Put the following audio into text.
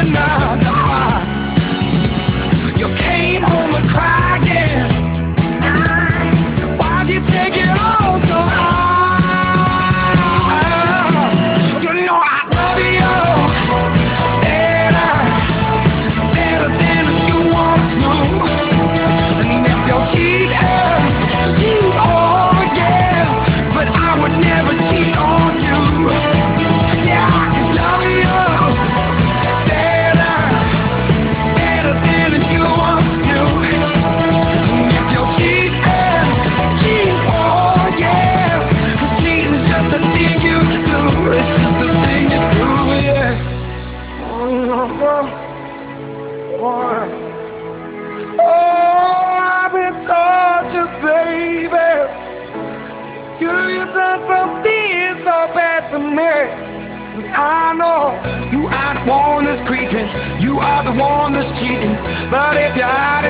another heart. You came home and cried again. Why'd you take it all so hard? You know I love you better, better than you want to. And if you're cheating, cheat, oh yeah, but I would never cheat on you. Yeah, I can love you better, better than you want to. And if you're cheating, cheat, oh yeah, 'cause cheating's just a thing you do. It's just a thing you do, yeah. Oh, I've been tortured, baby. You've done something so bad to me. I know you are the one that's creeping, you are the one that's cheating. But if you had